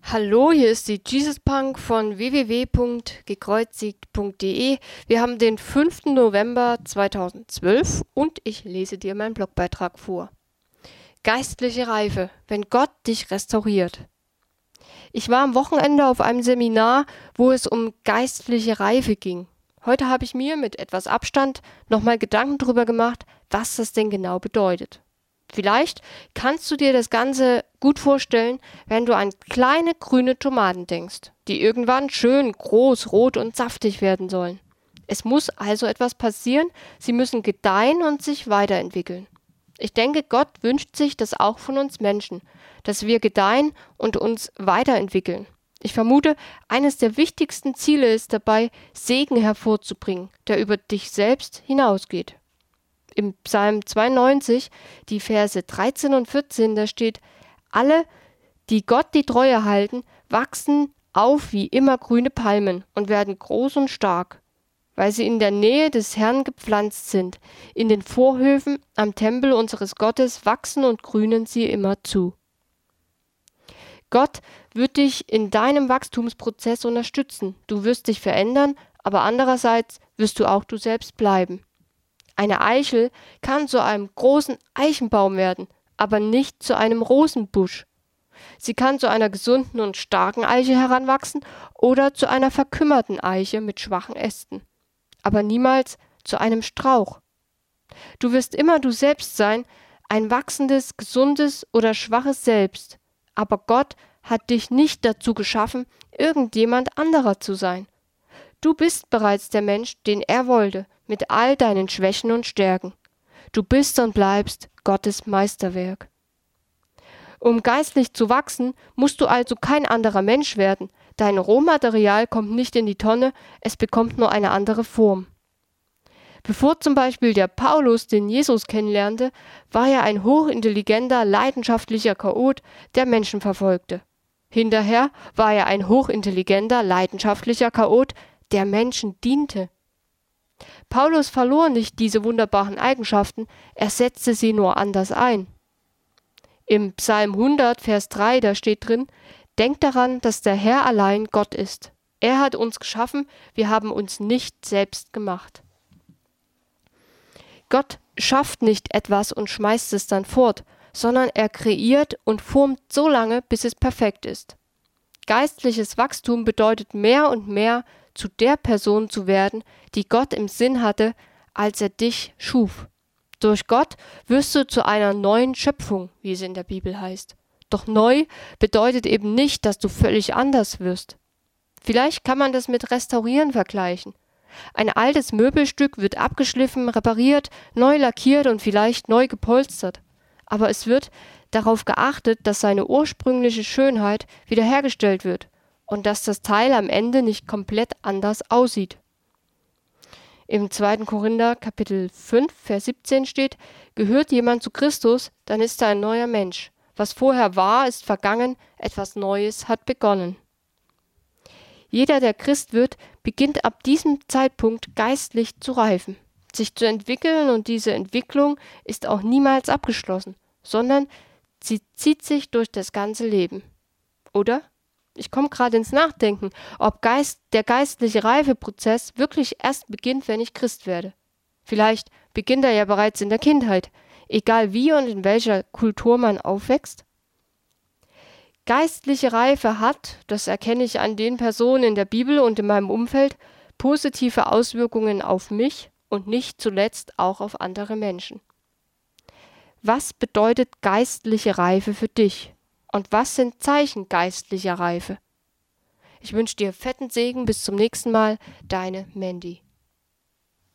Hallo, hier ist die Jesus Punk von www.gekreuzigt.de. Wir haben den 5. November 2012 und ich lese dir meinen Blogbeitrag vor. Geistliche Reife, wenn Gott dich restauriert. Ich war am Wochenende auf einem Seminar, wo es um geistliche Reife ging. Heute habe ich mir mit etwas Abstand nochmal Gedanken darüber gemacht, was das denn genau bedeutet. Vielleicht kannst du dir das Ganze gut vorstellen, wenn du an kleine grüne Tomaten denkst, die irgendwann schön groß, rot und saftig werden sollen. Es muss also etwas passieren, sie müssen gedeihen und sich weiterentwickeln. Ich denke, Gott wünscht sich das auch von uns Menschen, dass wir gedeihen und uns weiterentwickeln. Ich vermute, eines der wichtigsten Ziele ist dabei, Segen hervorzubringen, der über dich selbst hinausgeht. Im Psalm 92, die Verse 13 und 14, da steht: Alle, die Gott die Treue halten, wachsen auf wie immergrüne Palmen und werden groß und stark, weil sie in der Nähe des Herrn gepflanzt sind. In den Vorhöfen am Tempel unseres Gottes wachsen und grünen sie immerzu. Gott wird dich in deinem Wachstumsprozess unterstützen. Du wirst dich verändern, aber andererseits wirst du auch du selbst bleiben. Eine Eichel kann zu einem großen Eichenbaum werden, aber nicht zu einem Rosenbusch. Sie kann zu einer gesunden und starken Eiche heranwachsen oder zu einer verkümmerten Eiche mit schwachen Ästen, aber niemals zu einem Strauch. Du wirst immer du selbst sein, ein wachsendes, gesundes oder schwaches Selbst, aber Gott hat dich nicht dazu geschaffen, irgendjemand anderer zu sein. Du bist bereits der Mensch, den er wollte, mit all deinen Schwächen und Stärken. Du bist und bleibst Gottes Meisterwerk. Um geistlich zu wachsen, musst du also kein anderer Mensch werden. Dein Rohmaterial kommt nicht in die Tonne, es bekommt nur eine andere Form. Bevor zum Beispiel der Paulus den Jesus kennenlernte, war er ein hochintelligenter, leidenschaftlicher Chaot, der Menschen verfolgte. Hinterher war er ein hochintelligenter, leidenschaftlicher Chaot, der Menschen diente. Paulus verlor nicht diese wunderbaren Eigenschaften, er setzte sie nur anders ein. Im Psalm 100, Vers 3, da steht drin: Denkt daran, dass der Herr allein Gott ist. Er hat uns geschaffen, wir haben uns nicht selbst gemacht. Gott schafft nicht etwas und schmeißt es dann fort, sondern er kreiert und formt so lange, bis es perfekt ist. Geistliches Wachstum bedeutet mehr und mehr, zu der Person zu werden, die Gott im Sinn hatte, als er dich schuf. Durch Gott wirst du zu einer neuen Schöpfung, wie es in der Bibel heißt. Doch neu bedeutet eben nicht, dass du völlig anders wirst. Vielleicht kann man das mit Restaurieren vergleichen. Ein altes Möbelstück wird abgeschliffen, repariert, neu lackiert und vielleicht neu gepolstert. Aber es wird darauf geachtet, dass seine ursprüngliche Schönheit wiederhergestellt wird und dass das Teil am Ende nicht komplett anders aussieht. Im 2. Korinther Kapitel 5, Vers 17 steht: Gehört jemand zu Christus, dann ist er ein neuer Mensch. Was vorher war, ist vergangen, etwas Neues hat begonnen. Jeder, der Christ wird, beginnt ab diesem Zeitpunkt geistlich zu reifen, sich zu entwickeln, und diese Entwicklung ist auch niemals abgeschlossen, sondern sie zieht sich durch das ganze Leben. Oder? Ich komme gerade ins Nachdenken, ob der geistliche Reifeprozess wirklich erst beginnt, wenn ich Christ werde. Vielleicht beginnt er ja bereits in der Kindheit, egal wie und in welcher Kultur man aufwächst. Geistliche Reife hat, das erkenne ich an den Personen in der Bibel und in meinem Umfeld, positive Auswirkungen auf mich und nicht zuletzt auch auf andere Menschen. Was bedeutet geistliche Reife für dich? Und was sind Zeichen geistlicher Reife? Ich wünsche dir fetten Segen, bis zum nächsten Mal, deine Mandy.